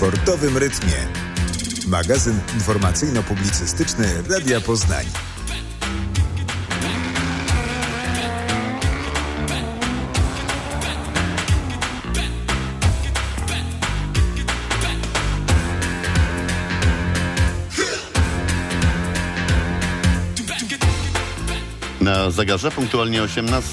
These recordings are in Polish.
sportowym rytmie. Magazyn informacyjno-publicystyczny Radia Poznań. Na zegarze punktualnie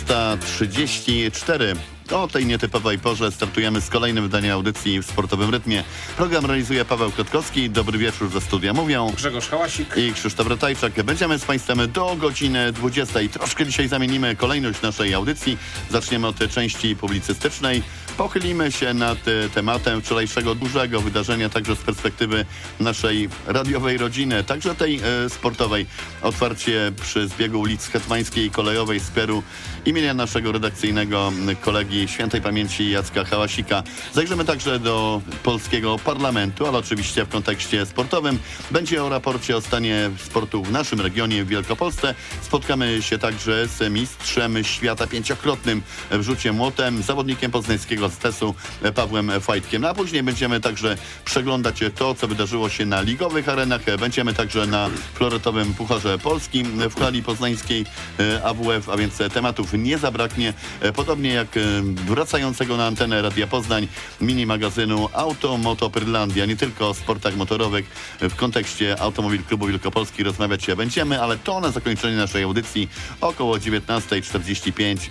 18:34. O tej nietypowej porze startujemy z kolejnym wydaniem audycji w sportowym rytmie. Program realizuje Paweł Kwiatkowski. Dobry wieczór, ze studia mówią Grzegorz Hałasik i Krzysztof Ratajczak. Będziemy z Państwem do godziny 20. Troszkę dzisiaj zamienimy kolejność naszej audycji. Zaczniemy od części publicystycznej. Pochylimy się nad tematem wczorajszego dużego wydarzenia, także z perspektywy naszej radiowej rodziny, także tej sportowej. Otwarcie przy zbiegu ulic Hetmańskiej i Kolejowej skweru imienia naszego redakcyjnego kolegi świętej pamięci Jacka Hałasika. Zajrzymy także do polskiego parlamentu, ale oczywiście w kontekście sportowym. Będzie o raporcie o stanie sportu w naszym regionie w Wielkopolsce. Spotkamy się także z mistrzem świata pięciokrotnym w rzucie młotem, zawodnikiem poznańskiego ZS-u Pawłem Fajtkiem. A później będziemy także przeglądać to, co wydarzyło się na ligowych arenach. Będziemy także na floretowym Pucharze Polskim w hali poznańskiej AWF, a więc tematów nie zabraknie. Podobnie jak wracającego na antenę Radia Poznań mini magazynu Auto Moto Pyrlandia. Nie tylko o sportach motorowych w kontekście Automobil Klubu Wielkopolski rozmawiać się będziemy, ale to na zakończenie naszej audycji około 19:45,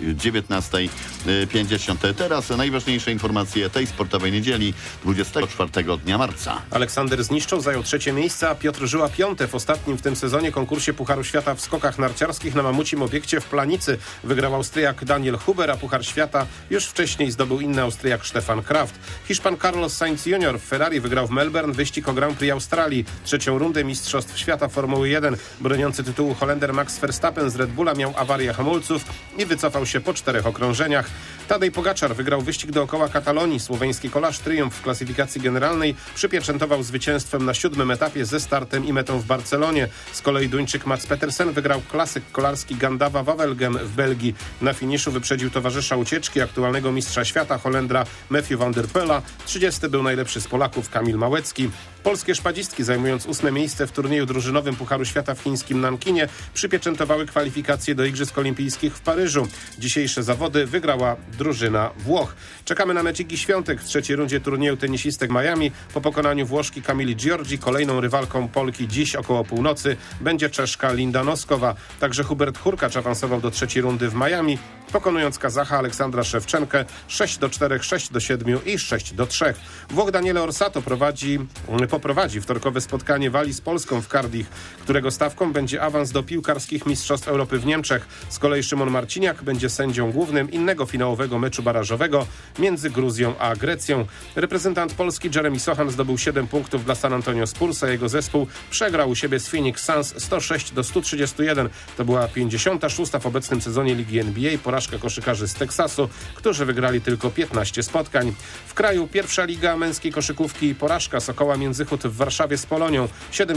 19:50. Teraz najważniejsze informacje tej sportowej niedzieli 24 dnia marca. Aleksander Zniszczał zajął 3. miejsce, a Piotr Żyła 5. w ostatnim w tym sezonie konkursie Pucharu Świata w skokach narciarskich na mamucim obiekcie w Planicy. Wygrał Austriak Daniel Huber, a Puchar Świata już wcześniej zdobył inny Austriak Stefan Kraft. Hiszpan Carlos Sainz Jr. w Ferrari wygrał w Melbourne wyścig o Grand Prix Australii. 3. rundę Mistrzostw Świata Formuły 1. Broniący tytułu Holender Max Verstappen z Red Bulla miał awarię hamulców i wycofał się po 4 okrążeniach. Tadej Pogaczar wygrał wyścig dookoła Katalonii. Słoweński kolarz triumf w klasyfikacji generalnej przypieczętował zwycięstwem na 7. etapie ze startem i metą w Barcelonie. Z kolei Duńczyk Mats Pedersen wygrał klasyk kolarski Gandava Wavelgem w Belgii. Na finiszu wyprzedził towarzysza ucieczki, aktualnego mistrza świata Holendra Matthew van der Poela. 30. był najlepszy z Polaków Kamil Małecki. Polskie szpadzistki, zajmując 8. miejsce w turnieju drużynowym Pucharu Świata w chińskim Nankinie, przypieczętowały kwalifikacje do Igrzysk Olimpijskich w Paryżu. Dzisiejsze zawody wygrała drużyna Włoch. Czekamy na mecz Igi Świątek w 3. rundzie turnieju tenisistek Miami. Po pokonaniu Włoszki Kamili Giorgi kolejną rywalką Polki dziś około północy będzie Czeszka Linda Noskowa. Także Hubert Hurkacz awansował do 3. rundy w Miami, pokonując Kazacha Aleksandra Szewczenkę 6-4, 6-7 i 6-3. Włoch Daniele Orsato poprowadzi wtorkowe spotkanie Walii z Polską w Cardiff, którego stawką będzie awans do piłkarskich Mistrzostw Europy w Niemczech. Z kolei Szymon Marciniak będzie sędzią głównym innego finałowego meczu barażowego między Gruzją a Grecją. Reprezentant Polski Jeremy Sochan zdobył 7 punktów dla San Antonio Spurs, a jego zespół przegrał u siebie z Phoenix Suns 106-131. To była 56. w obecnym sezonie Ligi NBA porażka koszykarzy z Teksasu, którzy wygrali tylko 15 spotkań. W kraju pierwsza liga męskiej koszykówki porażka Sokoła Międzychód w Warszawie z Polonią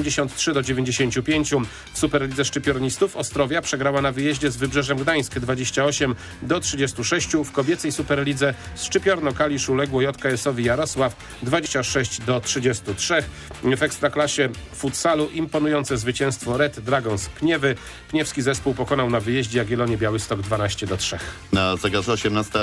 73-95. W Superlidze szczypiornistów Ostrowia przegrała na wyjeździe z Wybrzeżem Gdańsk 28-36. W kobiecej Superlidze z Szczypiorno-Kalisz uległo JKS-owi Jarosław 26-33. W Ekstraklasie futsalu imponujące zwycięstwo Red Dragons Pniewy. Pniewski zespół pokonał na wyjeździe Jagiellonię Białystok 12-3. Na zegarze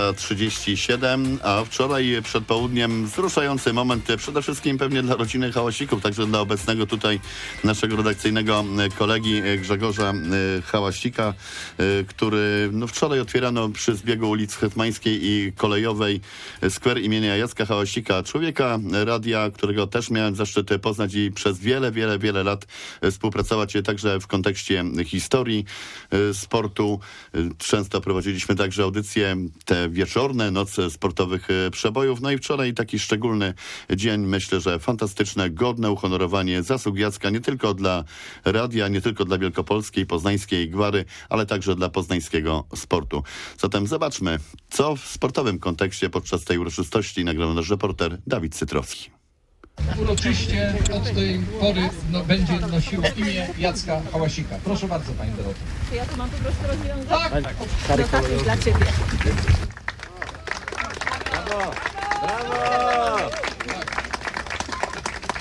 18:37, a wczoraj przed południem wzruszający moment przede wszystkim pewnie dla rodziny Hałasików, także dla obecnego tutaj naszego redakcyjnego kolegi Grzegorza Hałasika, który wczoraj otwierano przy zbiegu ulic Hetmańskiej i Kolejowej skwer imienia Jacka Hałasika, człowieka radia, którego też miałem zaszczyt poznać i przez wiele lat współpracować także w kontekście historii sportu. Często prowadziliśmy także audycje te wieczorne, noce sportowych przebojów. No i wczoraj taki szczególny dzień, myślę, że fantastyczne, godne uhonorowanie zasług Jacka nie tylko dla radia, nie tylko dla wielkopolskiej, poznańskiej Gwary, ale także dla poznańskiego sportu. Zatem zobaczmy, co w sportowym kontekście podczas tej uroczystości nagrał nasz reporter Dawid Cytrowski. Uroczyście od tej pory będzie nosił imię Jacka Hałasika. Proszę bardzo, pani Doroto. Czy ja to mam po prostu rozwiązać? Tak. No tak, już dla ciebie. Brawo! Brawo!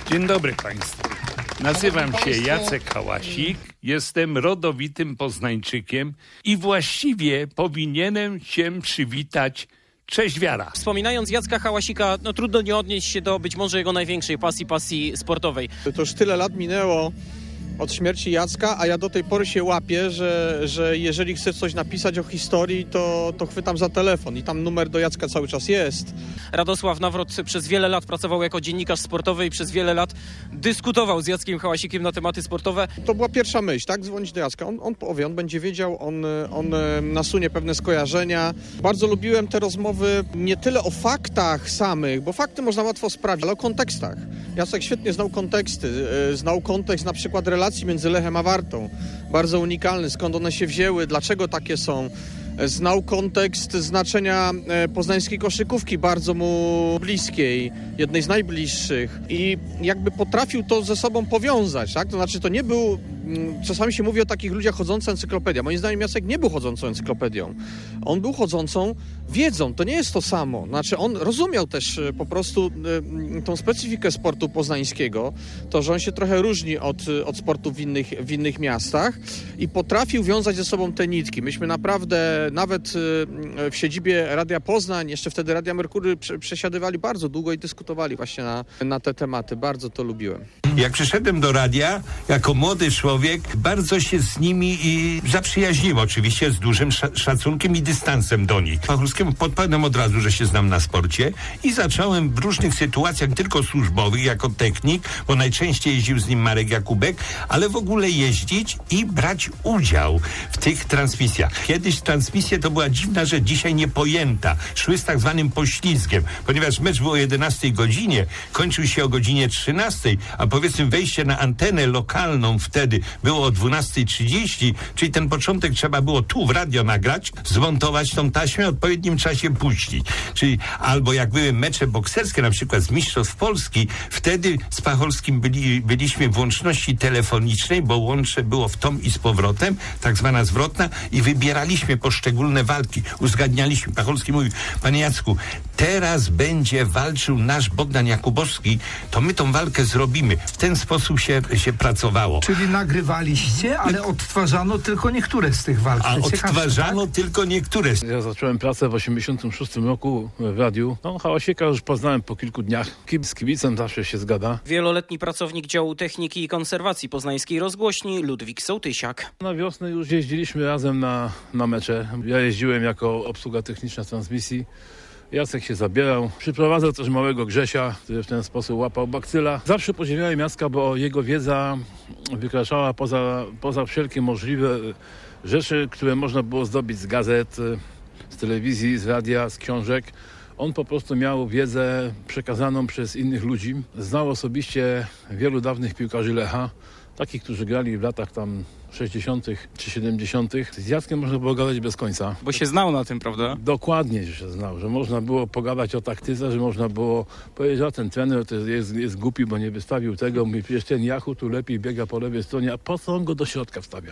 Dzień dobry Państwu. Nazywam się Jacek Hałasik, jestem rodowitym Poznańczykiem i właściwie powinienem się przywitać cześć wiara. Wspominając Jacka Hałasika, trudno nie odnieść się do być może jego największej pasji sportowej. To już tyle lat minęło od śmierci Jacka, a ja do tej pory się łapię, że jeżeli chcę coś napisać o historii, to chwytam za telefon i tam numer do Jacka cały czas jest. Radosław Nawrot przez wiele lat pracował jako dziennikarz sportowy i przez wiele lat dyskutował z Jackiem Hałasikiem na tematy sportowe. To była pierwsza myśl, tak? Dzwonić do Jacka. On powie, on będzie wiedział, on nasunie pewne skojarzenia. Bardzo lubiłem te rozmowy nie tyle o faktach samych, bo fakty można łatwo sprawdzić, ale o kontekstach. Jacek świetnie znał konteksty. Znał kontekst na przykład relacji między Lechem a Wartą. Bardzo unikalny, skąd one się wzięły, dlaczego takie są. Znał kontekst znaczenia poznańskiej koszykówki, bardzo mu bliskiej, jednej z najbliższych i jakby potrafił to ze sobą powiązać, tak? To znaczy to nie był, czasami się mówi o takich ludziach chodząca encyklopedią. Moim zdaniem Jacek nie był chodzącą encyklopedią. On był chodzącą wiedzą, to nie jest to samo. Znaczy on rozumiał też po prostu tą specyfikę sportu poznańskiego, to, że on się trochę różni od sportu w innych miastach i potrafił wiązać ze sobą te nitki. Myśmy naprawdę nawet w siedzibie Radia Poznań, jeszcze wtedy Radia Merkury, przesiadywali bardzo długo i dyskutowali właśnie na te tematy. Bardzo to lubiłem. Jak przyszedłem do radia, jako młody człowiek, bardzo się z nimi zaprzyjaźniłem, oczywiście z dużym szacunkiem i dystansem do nich. Pachulskiemu podpadłem od razu, że się znam na sporcie i zacząłem w różnych sytuacjach, tylko służbowych, jako technik, bo najczęściej jeździł z nim Marek Jakubek, ale w ogóle jeździć i brać udział w tych transmisjach. Kiedyś transmisje to była dziwna rzecz, dzisiaj niepojęta. Szły z tak zwanym poślizgiem, ponieważ mecz był o 11 godzinie, kończył się o godzinie 13, a powiedzmy wejście na antenę lokalną wtedy było o 12:30, czyli ten początek trzeba było tu w radio nagrać, zmontować tą taśmę, w odpowiednim czasie puścić. Czyli albo jak były mecze bokserskie, na przykład z Mistrzostw Polski, wtedy z Pacholskim byliśmy w łączności telefonicznej, bo łącze było w tom i z powrotem, tak zwana zwrotna i wybieraliśmy poszczególne walki, uzgadnialiśmy. Pacholski mówił, panie Jacku, teraz będzie walczył nasz Bogdan Jakubowski, to my tą walkę zrobimy. W ten sposób się pracowało. Czyli nagrywaliście, ale odtwarzano tylko niektóre z tych walk. A odtwarzano tak? Tylko niektóre. Ja zacząłem pracę w 86 roku w radiu. Hałasika już poznałem po kilku dniach. Z kibicem zawsze się zgada. Wieloletni pracownik działu techniki i konserwacji poznańskiej rozgłośni Ludwik Sołtysiak. Na wiosnę już jeździliśmy razem na mecze. Ja jeździłem jako obsługa techniczna transmisji. Jacek się zabierał. Przyprowadzał też małego Grzesia, który w ten sposób łapał bakcyla. Zawsze podziwiałem Jacka, bo jego wiedza wykraczała poza wszelkie możliwe rzeczy, które można było zdobyć z gazet, z telewizji, z radia, z książek. On po prostu miał wiedzę przekazaną przez innych ludzi. Znał osobiście wielu dawnych piłkarzy Lecha, takich, którzy grali w latach tam 60. czy 70. Z Jackiem można było gadać bez końca. Bo się znał na tym, prawda? Dokładnie się znał, że można było pogadać o taktyce, że można było powiedzieć, że ten trener to jest głupi, bo nie wystawił tego. Mówi, przecież ten Jachu tu lepiej biega po lewej stronie, a po co on go do środka wstawia?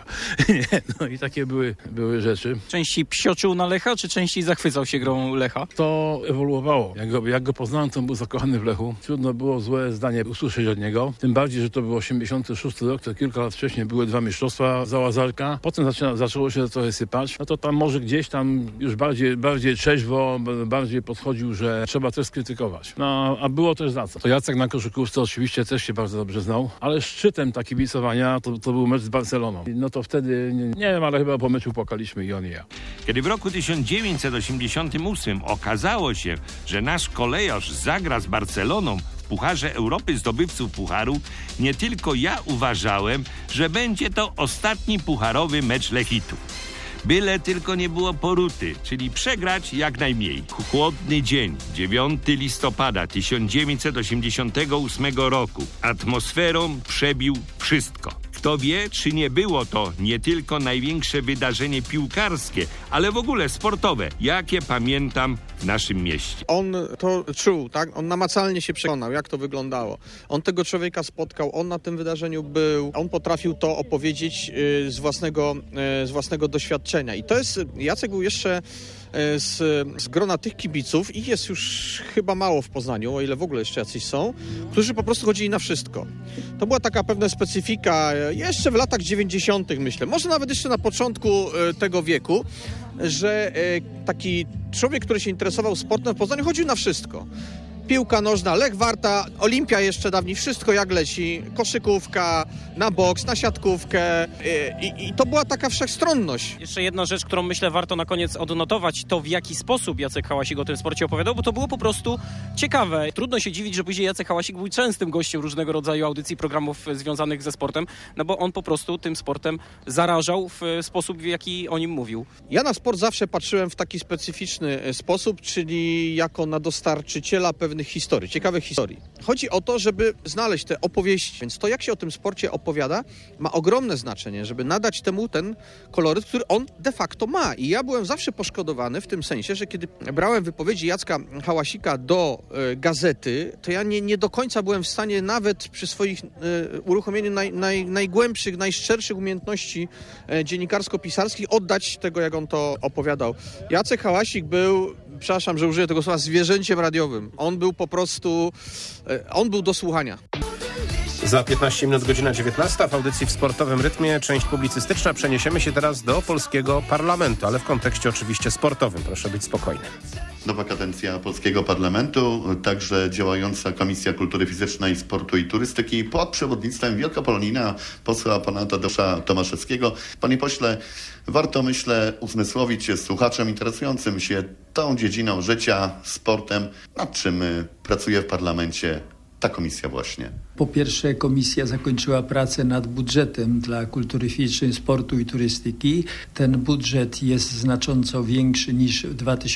No i takie były rzeczy. Częściej psioczył na Lecha, czy częściej zachwycał się grą Lecha? To ewoluowało. Jak go poznałem, to był zakochany w Lechu. Trudno było złe zdanie usłyszeć od niego. Tym bardziej, że to był 86 rok, to kilka lat wcześniej były 2 mistrzostwa za Łazarka. Potem zaczęło się trochę sypać. No to tam może gdzieś tam już bardziej trzeźwo, bardziej podchodził, że trzeba też skrytykować. No, a było też za co. To Jacek na koszykówce oczywiście też się bardzo dobrze znał, ale szczytem takiego kibicowania to był mecz z Barceloną. No to wtedy, nie wiem, ale chyba po meczu płakaliśmy i on i ja. Kiedy w roku 1988 okazało się, że nasz kolejarz zagra z Barceloną w Pucharze Europy zdobywców Pucharu, nie tylko ja uważałem, że będzie to ostatni pucharowy mecz Lechitu. Byle tylko nie było poruty, czyli przegrać jak najmniej. Chłodny dzień, 9 listopada 1988 roku. Atmosferą przebił wszystko. Kto wie, czy nie było to nie tylko największe wydarzenie piłkarskie, ale w ogóle sportowe, jakie pamiętam w naszym mieście. On to czuł, tak? On namacalnie się przekonał, jak to wyglądało. On tego człowieka spotkał, on na tym wydarzeniu był, on potrafił to opowiedzieć z własnego doświadczenia. I to jest, Jacek był jeszcze z grona tych kibiców, ich jest już chyba mało w Poznaniu, o ile w ogóle jeszcze jacyś są, którzy po prostu chodzili na wszystko. To była taka pewna specyfika jeszcze w latach 90. myślę, może nawet jeszcze na początku tego wieku, że taki człowiek, który się interesował sportem w Poznaniu, chodził na wszystko. Piłka nożna, Lech Warta, Olimpia jeszcze dawniej, wszystko jak leci, koszykówka, na boks, na siatkówkę i to była taka wszechstronność. Jeszcze jedna rzecz, którą myślę warto na koniec odnotować, to w jaki sposób Jacek Hałasik o tym sporcie opowiadał, bo to było po prostu ciekawe. Trudno się dziwić, że później Jacek Hałasik był częstym gościem różnego rodzaju audycji, programów związanych ze sportem, no bo on po prostu tym sportem zarażał w sposób, w jaki o nim mówił. Ja na sport zawsze patrzyłem w taki specyficzny sposób, czyli jako na dostarczyciela pewnych historii, ciekawych historii. Chodzi o to, żeby znaleźć te opowieści, więc to, jak się o tym sporcie opowiada, ma ogromne znaczenie, żeby nadać temu ten koloryt, który on de facto ma. I ja byłem zawsze poszkodowany w tym sensie, że kiedy brałem wypowiedzi Jacka Hałasika do gazety, to ja nie do końca byłem w stanie nawet przy swoich uruchomieniu najgłębszych, najszczerszych umiejętności dziennikarsko-pisarskich oddać tego, jak on to opowiadał. Jacek Hałasik był, przepraszam, że użyję tego słowa, zwierzęciem radiowym. On był po prostu, on był do słuchania. Za 15 minut godzina 19 w audycji w sportowym rytmie część publicystyczna. Przeniesiemy się teraz do polskiego parlamentu, ale w kontekście oczywiście sportowym. Proszę być spokojny. Nowa kadencja polskiego parlamentu, także działająca Komisja Kultury Fizycznej, Sportu i Turystyki pod przewodnictwem wielkopolonina posła pana Tadeusza Tomaszewskiego. Panie pośle, warto, myślę, uzmysłowić się słuchaczom interesującym się tą dziedziną życia, sportem, nad czym pracuje w parlamencie ta komisja właśnie. Po pierwsze, komisja zakończyła pracę nad budżetem dla kultury fizycznej, sportu i turystyki. Ten budżet jest znacząco większy niż w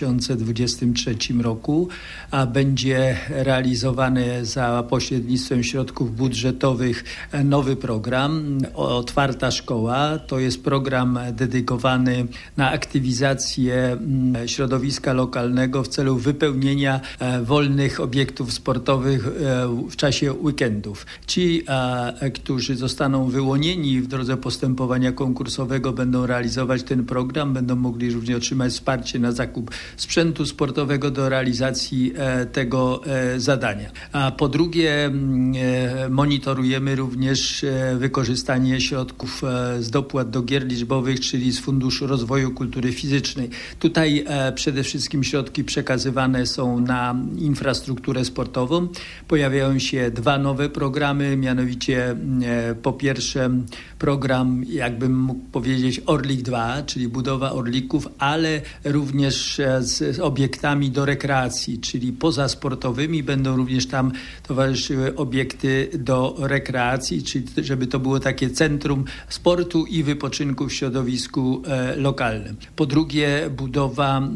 2023 roku, a będzie realizowany za pośrednictwem środków budżetowych nowy program Otwarta Szkoła. To jest program dedykowany na aktywizację środowiska lokalnego w celu wypełnienia wolnych obiektów sportowych w czasie weekendu. Ci, którzy zostaną wyłonieni w drodze postępowania konkursowego, będą realizować ten program, będą mogli również otrzymać wsparcie na zakup sprzętu sportowego do realizacji tego zadania. A po drugie, monitorujemy również wykorzystanie środków z dopłat do gier liczbowych, czyli z Funduszu Rozwoju Kultury Fizycznej. Tutaj przede wszystkim środki przekazywane są na infrastrukturę sportową. Pojawiają się dwa nowe programy, mianowicie po pierwsze program, jakbym mógł powiedzieć, Orlik 2, czyli budowa orlików, ale również z obiektami do rekreacji, czyli pozasportowymi będą również tam towarzyszyły obiekty do rekreacji, czyli żeby to było takie centrum sportu i wypoczynku w środowisku lokalnym. Po drugie, budowa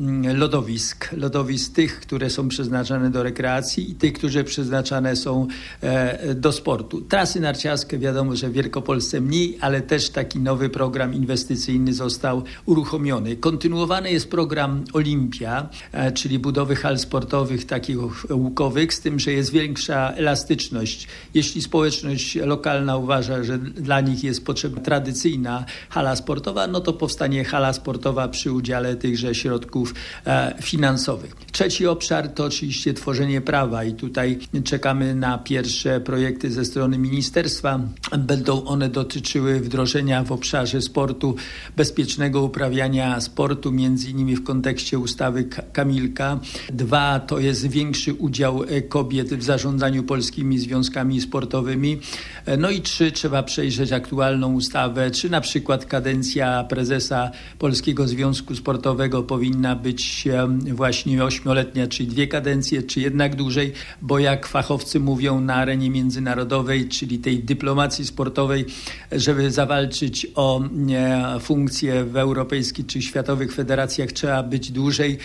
lodowisk tych, które są przeznaczone do rekreacji i tych, które przeznaczane są do sportu. Trasy narciarskie, wiadomo, że w Wielkopolsce mniej, ale też taki nowy program inwestycyjny został uruchomiony. Kontynuowany jest program Olimpia, czyli budowy hal sportowych takich łukowych, z tym, że jest większa elastyczność. Jeśli społeczność lokalna uważa, że dla nich jest potrzebna tradycyjna hala sportowa, no to powstanie hala sportowa przy udziale tychże środków finansowych. Trzeci obszar to oczywiście tworzenie prawa i tutaj czekamy na pierwsze projekty ze strony ministerstwa. Będą one dotyczyły wdrożenia w obszarze sportu bezpiecznego uprawiania sportu, między innymi w kontekście ustawy Kamilka. 2 to jest większy udział kobiet w zarządzaniu polskimi związkami sportowymi. No i 3 trzeba przejrzeć aktualną ustawę, czy na przykład kadencja prezesa Polskiego Związku Sportowego powinna być właśnie 8-letnia, czyli 2 kadencje, czy jednak dłużej, bo jak fachowcy mówią na arenie międzynarodowej, czyli tej dyplomacji sportowej, żeby zawalczyć o funkcję w europejskich czy światowych federacjach, trzeba być dłużej,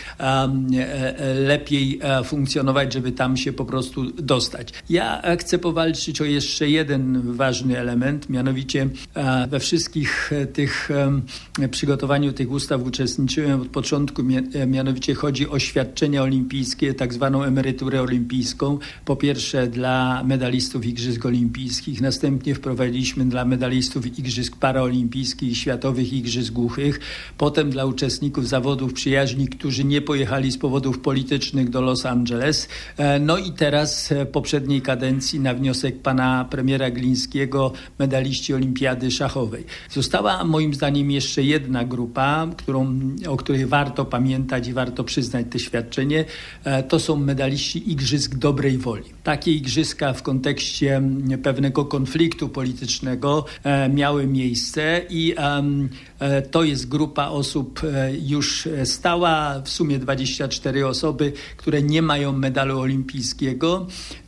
lepiej funkcjonować, żeby tam się po prostu dostać. Ja chcę powalczyć o jeszcze jeden ważny element, mianowicie we wszystkich tych przygotowaniu tych ustaw uczestniczyłem od początku, mianowicie chodzi o świadczenia olimpijskie, tak zwaną emeryturę olimpijską. Po pierwsze dla medalistów medalistów Igrzysk Olimpijskich. Następnie wprowadziliśmy dla medalistów Igrzysk Paraolimpijskich i Światowych Igrzysk Głuchych. Potem dla uczestników zawodów przyjaźni, którzy nie pojechali z powodów politycznych do Los Angeles. No i teraz w poprzedniej kadencji na wniosek pana premiera Glińskiego medaliści Olimpiady Szachowej. Została moim zdaniem jeszcze jedna grupa, o której warto pamiętać i warto przyznać te świadczenie. To są medaliści Igrzysk Dobrej Woli. Takie igrzyska w kontekście pewnego konfliktu politycznego miały miejsce i to jest grupa osób już stała, w sumie 24 osoby, które nie mają medalu olimpijskiego,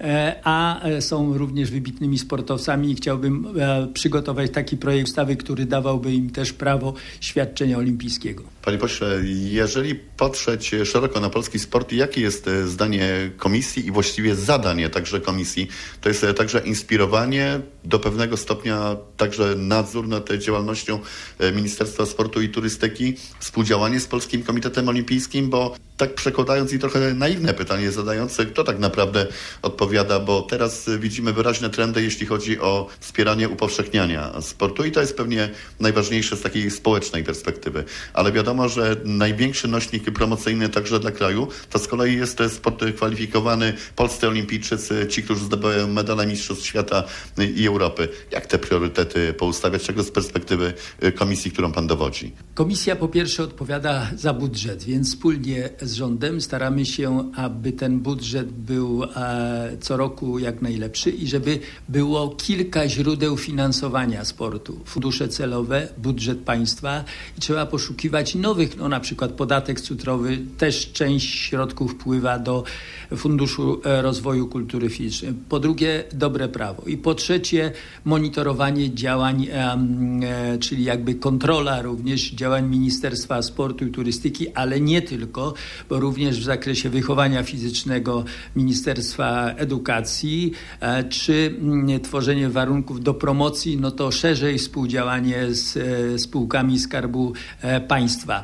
a są również wybitnymi sportowcami i chciałbym przygotować taki projekt ustawy, który dawałby im też prawo świadczenia olimpijskiego. Panie pośle, jeżeli patrzeć szeroko na polski sport, jakie jest zdanie komisji i właściwie zadanie także komisji? To jest także inspirowanie, do pewnego stopnia także nadzór nad działalnością Ministerstwa Sportu i Turystyki, współdziałanie z Polskim Komitetem Olimpijskim, bo tak przekładając i trochę naiwne pytanie zadające, kto tak naprawdę odpowiada, bo teraz widzimy wyraźne trendy, jeśli chodzi o wspieranie upowszechniania sportu i to jest pewnie najważniejsze z takiej społecznej perspektywy. Ale wiadomo, że największy nośnik promocyjny także dla kraju to z kolei jest sport kwalifikowany, polscy olimpijczycy, ci, którzy zdobywają medale mistrzostw świata i Europy. Jak te priorytety poustawiać, czego z perspektywy komisji, którą pan dowodzi? Komisja po pierwsze odpowiada za budżet, więc wspólnie z rządem staramy się, aby ten budżet był co roku jak najlepszy i żeby było kilka źródeł finansowania sportu. Fundusze celowe, budżet państwa i trzeba poszukiwać nowych, na przykład podatek cukrowy, też część środków wpływa do Funduszu Rozwoju Kultury Fizycznej. Po drugie, dobre prawo. I po trzecie, monitorowanie działań, czyli jakby kontrola również działań Ministerstwa Sportu i Turystyki, ale nie tylko, bo również w zakresie wychowania fizycznego Ministerstwa Edukacji, czy tworzenie warunków do promocji, no to szerzej współdziałanie z spółkami Skarbu Państwa.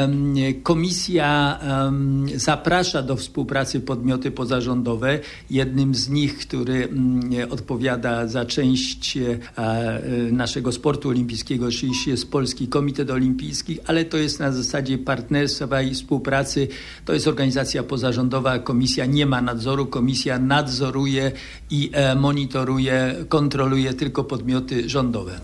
Komisja zaprasza do współpracy podmioty pozarządowe. Jednym z nich, który odpowiada za część naszego sportu olimpijskiego, oczywiście jest Polski Komitet Olimpijski, ale to jest na zasadzie partnerstwa i współpracy. To jest organizacja pozarządowa. Komisja nie ma nadzoru. Komisja nadzoruje i monitoruje, kontroluje tylko podmioty rządowe.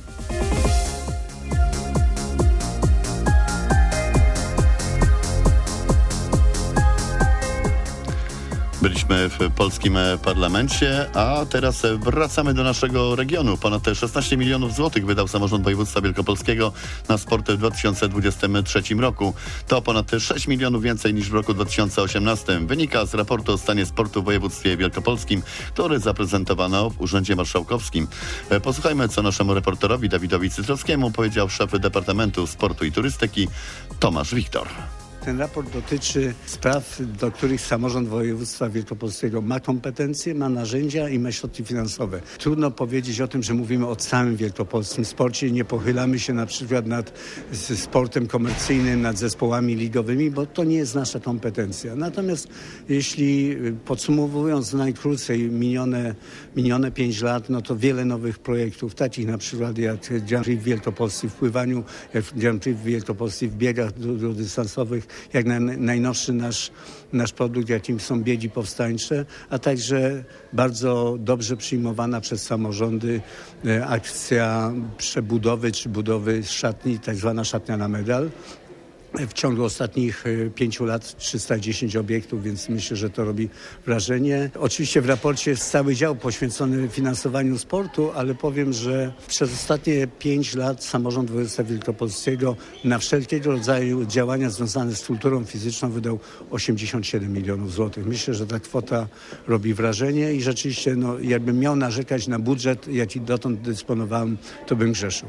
Byliśmy w polskim parlamencie, a teraz wracamy do naszego regionu. Ponad 16 milionów złotych wydał samorząd województwa wielkopolskiego na sport w 2023 roku. To ponad 6 milionów więcej niż w roku 2018. Wynika z raportu o stanie sportu w województwie wielkopolskim, który zaprezentowano w Urzędzie Marszałkowskim. Posłuchajmy, co naszemu reporterowi Dawidowi Cytrowskiemu powiedział szef Departamentu Sportu i Turystyki Tomasz Wiktor. Ten raport dotyczy spraw, do których samorząd województwa wielkopolskiego ma kompetencje, ma narzędzia i ma środki finansowe. Trudno powiedzieć o tym, że mówimy o całym wielkopolskim sporcie i nie pochylamy się na przykład nad sportem komercyjnym, nad zespołami ligowymi, bo to nie jest nasza kompetencja. Natomiast jeśli podsumowując najkrócej minione 5 lat, no to wiele nowych projektów, takich na przykład jak Grand Prix w Wielkopolsce w pływaniu, jak Grand Prix w Wielkopolsce w biegach długodystansowych, jak najnowszy nasz produkt, jakim są biegi powstańcze, a także bardzo dobrze przyjmowana przez samorządy akcja przebudowy czy budowy szatni, tak zwana szatnia na medal. W ciągu ostatnich 5 lat 310 obiektów, więc myślę, że to robi wrażenie. Oczywiście w raporcie jest cały dział poświęcony finansowaniu sportu, ale powiem, że przez ostatnie 5 lat samorząd województwa wielkopolskiego na wszelkiego rodzaju działania związane z kulturą fizyczną wydał 87 milionów złotych. Myślę, że ta kwota robi wrażenie i rzeczywiście, jakbym miał narzekać na budżet, jaki dotąd dysponowałem, to bym grzeszył.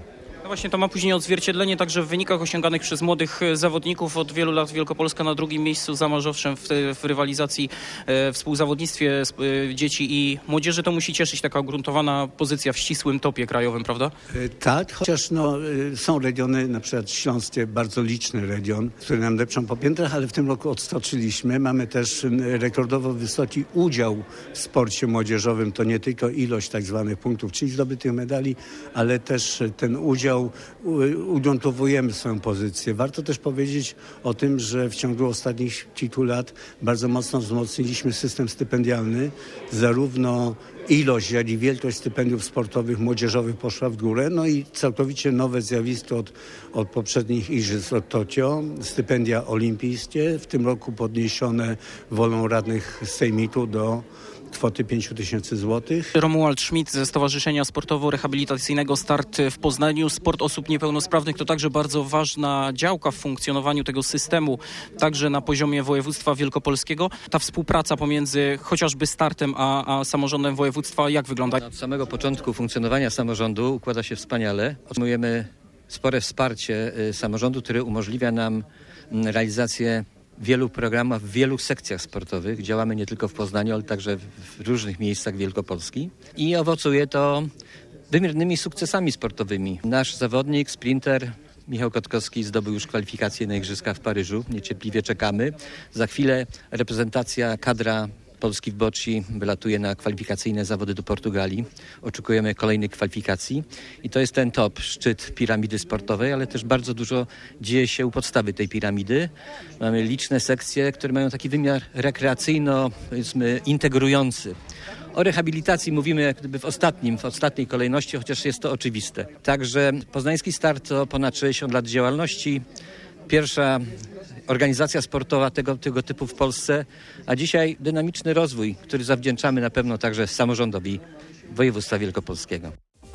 Właśnie to ma później odzwierciedlenie także w wynikach osiąganych przez młodych zawodników. Od wielu lat Wielkopolska na drugim miejscu za Mazowieciem w rywalizacji, w współzawodnictwie dzieci i młodzieży. To musi cieszyć taka ugruntowana pozycja w ścisłym topie krajowym, prawda? Tak, chociaż są regiony, na przykład śląskie, bardzo liczny region, który nam depczą po piętrach, ale w tym roku odskoczyliśmy. Mamy też rekordowo wysoki udział w sporcie młodzieżowym. To nie tylko ilość tak zwanych punktów, czyli zdobytych medali, ale też ten udział ugruntowujemy swoją pozycję. Warto też powiedzieć o tym, że w ciągu ostatnich kilku lat bardzo mocno wzmocniliśmy system stypendialny. Zarówno ilość, jak i wielkość stypendiów sportowych, młodzieżowych poszła w górę. No i całkowicie nowe zjawisko od poprzednich igrzysk od Tokio. Stypendia olimpijskie, w tym roku podniesione wolą radnych sejmiku do kwoty 5 000 złotych. Romuald Schmidt ze Stowarzyszenia Sportowo-Rehabilitacyjnego Start w Poznaniu. Sport osób niepełnosprawnych to także bardzo ważna działka w funkcjonowaniu tego systemu, także na poziomie województwa wielkopolskiego. Ta współpraca pomiędzy chociażby Startem a samorządem województwa, jak wygląda? Od samego początku funkcjonowania samorządu układa się wspaniale. Otrzymujemy spore wsparcie samorządu, które umożliwia nam realizację wielu programów w wielu sekcjach sportowych. Działamy nie tylko w Poznaniu, ale także w różnych miejscach Wielkopolski. I owocuje to wymiernymi sukcesami sportowymi. Nasz zawodnik, sprinter Michał Kotkowski zdobył już kwalifikacje na Igrzyska w Paryżu. Niecierpliwie czekamy. Za chwilę reprezentacja, kadra Polski w bocci wylatuje na kwalifikacyjne zawody do Portugalii. Oczekujemy kolejnych kwalifikacji i to jest ten top, szczyt piramidy sportowej, ale też bardzo dużo dzieje się u podstawy tej piramidy. Mamy liczne sekcje, które mają taki wymiar rekreacyjno, powiedzmy, integrujący. O rehabilitacji mówimy jak gdyby w ostatniej kolejności, chociaż jest to oczywiste. Także Poznański Start to ponad 60 lat działalności. Pierwsza organizacja sportowa tego typu w Polsce, a dzisiaj dynamiczny rozwój, który zawdzięczamy na pewno także samorządowi województwa wielkopolskiego.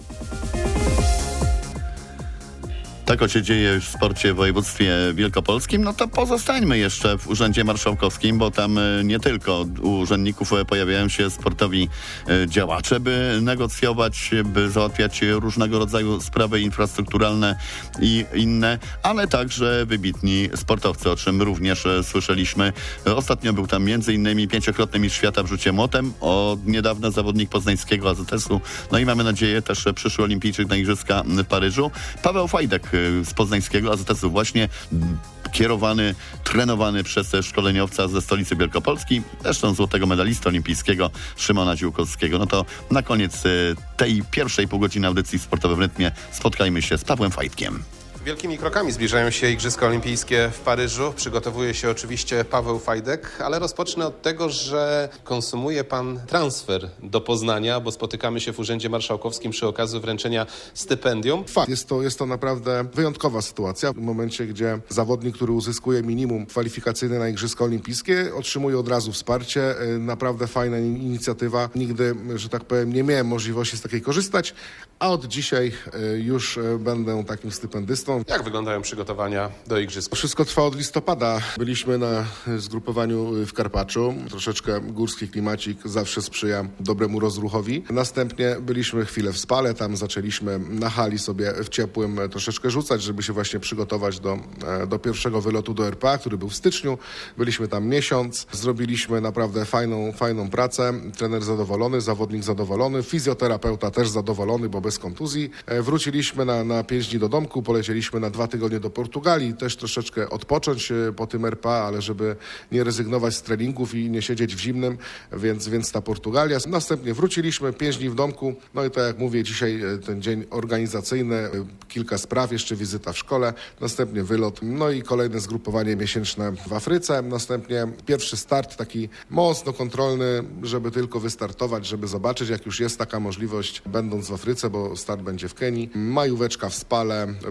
Tak się dzieje w sporcie w województwie wielkopolskim, no to pozostańmy jeszcze w Urzędzie Marszałkowskim, bo tam nie tylko u urzędników pojawiają się sportowi działacze, by negocjować, by załatwiać różnego rodzaju sprawy infrastrukturalne i inne, ale także wybitni sportowcy, o czym również słyszeliśmy. Ostatnio był tam m.in. 5-krotny mistrz świata w rzucie młotem, od niedawna zawodnik poznańskiego AZS-u, no i mamy nadzieję też przyszły olimpijczyk na Igrzyska w Paryżu, Paweł Fajdek z poznańskiego AZS-u właśnie, kierowany, trenowany przez szkoleniowca ze stolicy Wielkopolski, zresztą złotego medalista olimpijskiego Szymona Dziłkowskiego. No to na koniec tej pierwszej pół godziny audycji Sportowe w Rytmie spotkajmy się z Pawłem Fajdkiem. Wielkimi krokami zbliżają się Igrzyska Olimpijskie w Paryżu. Przygotowuje się oczywiście Paweł Fajdek, ale rozpocznę od tego, że konsumuje pan transfer do Poznania, bo spotykamy się w Urzędzie Marszałkowskim przy okazji wręczenia stypendium. Fakt. Jest to naprawdę wyjątkowa sytuacja. W momencie, gdzie zawodnik, który uzyskuje minimum kwalifikacyjne na Igrzyska Olimpijskie, otrzymuje od razu wsparcie. Naprawdę fajna inicjatywa. Nigdy, że tak powiem, nie miałem możliwości z takiej korzystać, a od dzisiaj już będę takim stypendystą. Jak wyglądają przygotowania do Igrzysk? Wszystko trwa od listopada. Byliśmy na zgrupowaniu w Karpaczu. Troszeczkę górski klimacik zawsze sprzyja dobremu rozruchowi. Następnie byliśmy chwilę w Spale. Tam zaczęliśmy na hali sobie w ciepłym troszeczkę rzucać, żeby się właśnie przygotować do pierwszego wylotu do RPA, który był w styczniu. Byliśmy tam miesiąc. Zrobiliśmy naprawdę fajną pracę. Trener zadowolony, zawodnik zadowolony, fizjoterapeuta też zadowolony, bo bez kontuzji. Wróciliśmy na 5 dni do domku, polecieliśmy na 2 tygodnie do Portugalii, też troszeczkę odpocząć po tym RPA, ale żeby nie rezygnować z treningów i nie siedzieć w zimnym, więc ta Portugalia. Następnie wróciliśmy, 5 dni w domku, no i tak jak mówię, dzisiaj ten dzień organizacyjny, kilka spraw, jeszcze wizyta w szkole, następnie wylot, no i kolejne zgrupowanie miesięczne w Afryce, następnie pierwszy start taki mocno kontrolny, żeby tylko wystartować, żeby zobaczyć, jak już jest taka możliwość, będąc w Afryce, bo start będzie w Kenii, majóweczka w Spale, będziemy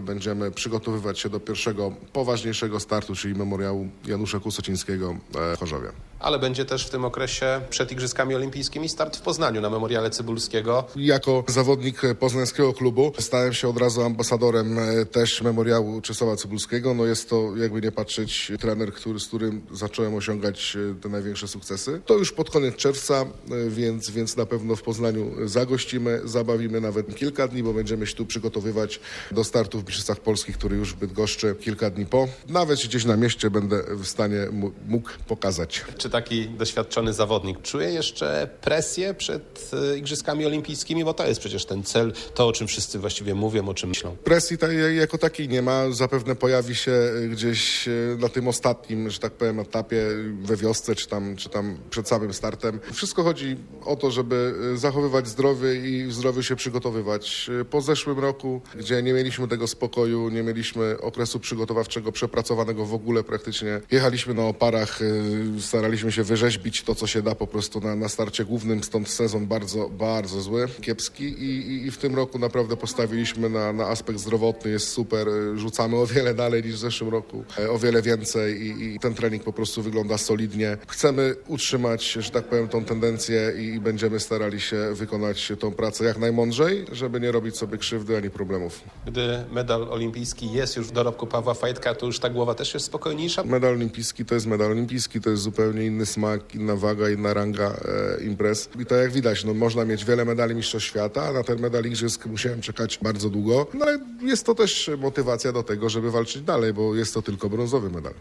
będziemy przygotowywać się do pierwszego poważniejszego startu, czyli memoriału Janusza Kusocińskiego w Chorzowie. Ale będzie też w tym okresie przed Igrzyskami Olimpijskimi start w Poznaniu na Memoriale Cybulskiego. Jako zawodnik poznańskiego klubu stałem się od razu ambasadorem też memoriału Czesława Cybulskiego. No jest to, jakby nie patrzeć, trener, z którym zacząłem osiągać te największe sukcesy. To już pod koniec czerwca, więc na pewno w Poznaniu zagościmy, zabawimy nawet kilka dni, bo będziemy się tu przygotowywać do startu w Mistrzostwach Polskich, który już w Bydgoszczy kilka dni po. Nawet gdzieś na mieście będę w stanie mógł pokazać. Czy taki doświadczony zawodnik czuje jeszcze presję przed Igrzyskami Olimpijskimi? Bo to jest przecież ten cel, to o czym wszyscy właściwie mówią, o czym myślą. Presji jako takiej nie ma. Zapewne pojawi się gdzieś na tym ostatnim, że tak powiem, etapie we wiosce, czy tam przed samym startem. Wszystko chodzi o to, żeby zachowywać zdrowie i w zdrowiu się przygotowywać. Po zeszłym roku, gdzie nie mieliśmy tego spokoju, nie mieliśmy okresu przygotowawczego przepracowanego w ogóle praktycznie. Jechaliśmy na oparach, staraliśmy się wyrzeźbić to, co się da po prostu na starcie głównym, stąd sezon bardzo, bardzo zły, kiepski i w tym roku naprawdę postawiliśmy na aspekt zdrowotny, jest super, rzucamy o wiele dalej niż w zeszłym roku, o wiele więcej i ten trening po prostu wygląda solidnie. Chcemy utrzymać, że tak powiem, tą tendencję i będziemy starali się wykonać tą pracę jak najmądrzej, żeby nie robić sobie krzywdy ani problemów. Gdy medal olimpijski jest już w dorobku Pawła Fajtka, to już ta głowa też jest spokojniejsza? Medal olimpijski to jest medal olimpijski, to jest zupełnie inny smak, inna waga, inna ranga imprez. I to jak widać, no można mieć wiele medali mistrzostw świata, a na ten medal igrzysk musiałem czekać bardzo długo, no ale jest to też motywacja do tego, żeby walczyć dalej, bo jest to tylko brązowy medal.